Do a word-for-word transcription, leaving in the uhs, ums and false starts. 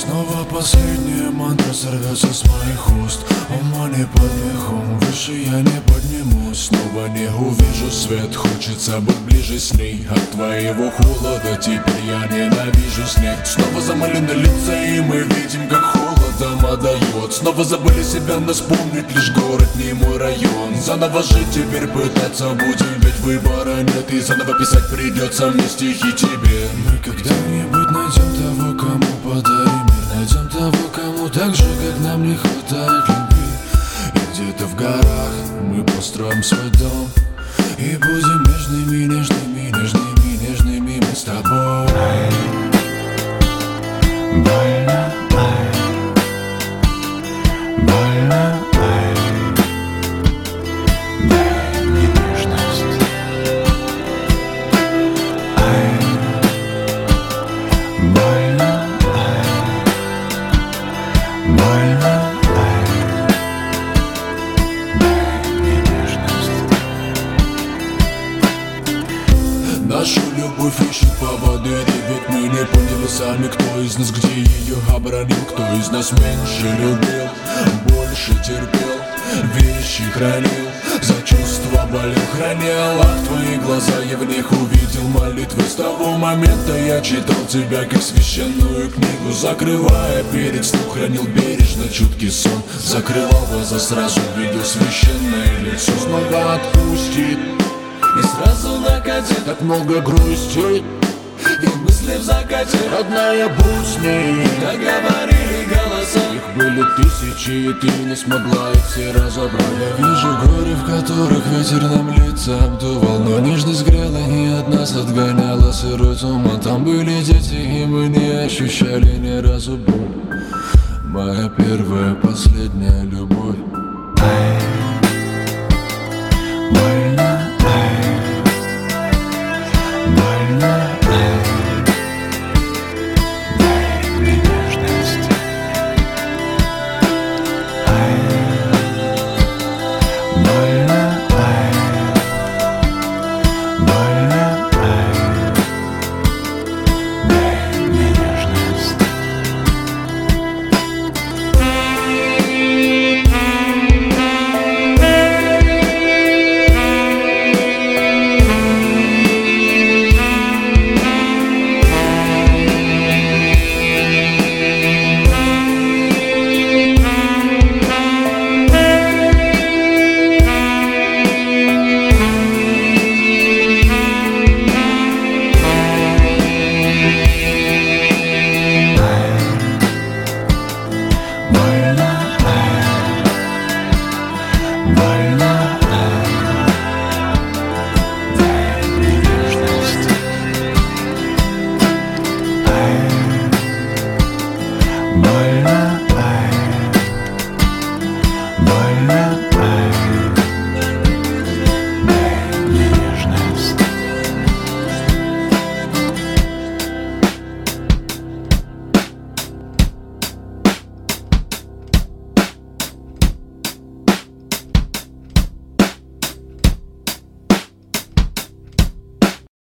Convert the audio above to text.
Снова последняя мантра сорвется с моих уст. Ума не под мехом, выше я не поднимусь. Снова не увижу свет, хочется быть ближе с ней. От твоего холода теперь я ненавижу снег. Снова замалены лица, и мы видим, как холодом отдает. Снова забыли себя, но вспомнить лишь город, не мой район. Заново жить теперь пытаться будем, ведь выбора нет. И заново писать придется мне стихи тебе. Мы когда-нибудь найдем того, кому подарим мир. Найдем того, кому так же, как нам не хватает любви. И где-то в горах мы построим свой дом. И будем нежными, нежными, нежными, нежными мы с тобой. Больно, ай, больно, ай, дай мне нежность. Ай, больно, ай, больно, ай, дай мне нежность. Нашу любовь ищет поводы, ведь мы не поняли сами, кто из нас где ее обронил. Кто из нас меньше любил, больше терпел, вещи хранил, за чувства болел, хранил. Ах, твои глаза, я в них увидел молитвы. С того момента я читал тебя, как священную книгу. Закрывая перед сном, хранил бережно чуткий сон. Закрывал глаза, сразу видел священное лицо. Снова отпустит и сразу накатит, так много грусти и мысли в закате. Родная, будь с ней, как говорили голоса. Их были тысячи, и ты не смогла их все разобрать. Я вижу горы, в которых ветер нам лица обдувал, но нежность грела и от нас отгоняла сырой туман. Там были дети, и мы не ощущали ни разу боль. Моя первая, последняя любовь. Ай,